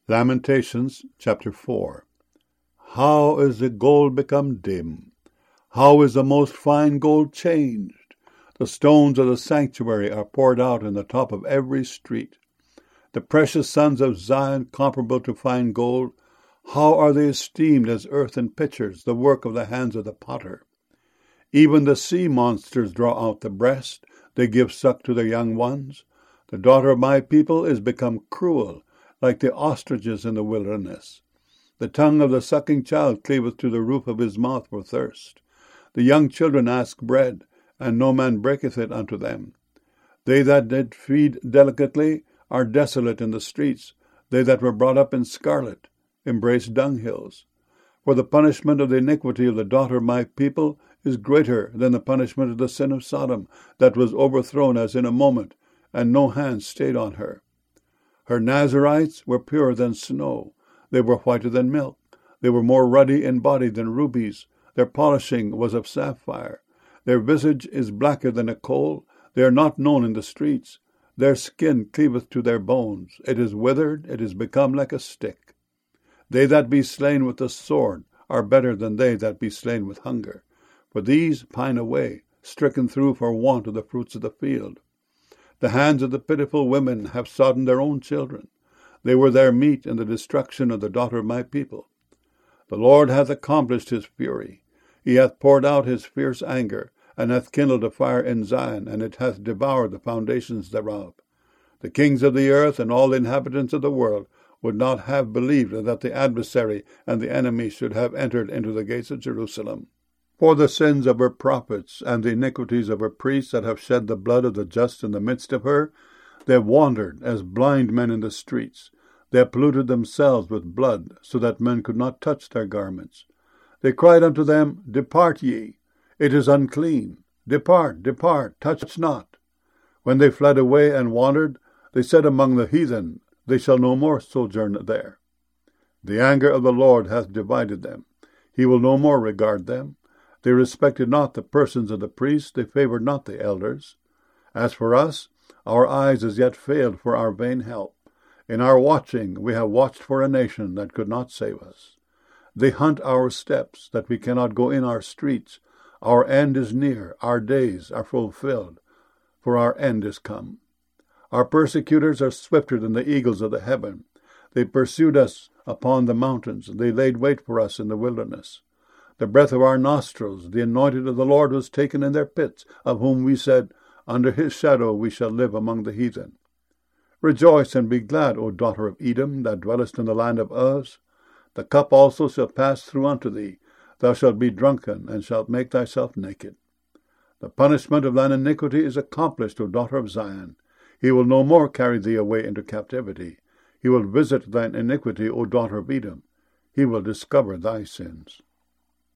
Lamentations chapter 4. How is the gold become dim? How is the most fine gold changed? The stones of the sanctuary are poured out in the top of every street. The precious sons of Zion, comparable to fine gold, how are they esteemed as earthen pitchers, the work of the hands of the potter? Even the sea monsters draw out the breast, they give suck to their young ones. The daughter of my people is become cruel, like the ostriches in the wilderness. The tongue of the sucking child cleaveth to the roof of his mouth for thirst. The young children ask bread, and no man breaketh it unto them. They that did feed delicately are desolate in the streets. They that were brought up in scarlet embrace dunghills. For the punishment of the iniquity of the daughter of my people is greater than the punishment of the sin of Sodom, that was overthrown as in a moment, and no hand stayed on her. Her Nazarites were purer than snow. They were whiter than milk. They were more ruddy in body than rubies. Their polishing was of sapphire. Their visage is blacker than a coal. They are not known in the streets. Their skin cleaveth to their bones. It is withered. It is become like a stick. They that be slain with the sword are better than they that be slain with hunger. For these pine away, stricken through for want of the fruits of the field. The hands of the pitiful women have sodden their own children. They were their meat in the destruction of the daughter of my people. The Lord hath accomplished his fury. He hath poured out his fierce anger, and hath kindled a fire in Zion, and it hath devoured the foundations thereof. The kings of the earth and all the inhabitants of the world would not have believed that the adversary and the enemy should have entered into the gates of Jerusalem. For the sins of her prophets and the iniquities of her priests that have shed the blood of the just in the midst of her, they have wandered as blind men in the streets. They have polluted themselves with blood, so that men could not touch their garments. They cried unto them, Depart ye, it is unclean. Depart, depart, touch not. When they fled away and wandered, they said among the heathen, They shall no more sojourn there. The anger of the Lord hath divided them. He will no more regard them. They respected not the persons of the priests, they favored not the elders. As for us, our eyes as yet failed for our vain help. In our watching we have watched for a nation that could not save us. They hunt our steps, that we cannot go in our streets. Our end is near, our days are fulfilled, for our end is come. Our persecutors are swifter than the eagles of the heaven. They pursued us upon the mountains, they laid wait for us in the wilderness. The breath of our nostrils, the anointed of the Lord, was taken in their pits, of whom we said, Under his shadow we shall live among the heathen. Rejoice and be glad, O daughter of Edom, that dwellest in the land of Uz. The cup also shall pass through unto thee. Thou shalt be drunken, and shalt make thyself naked. The punishment of thine iniquity is accomplished, O daughter of Zion. He will no more carry thee away into captivity. He will visit thine iniquity, O daughter of Edom. He will discover thy sins.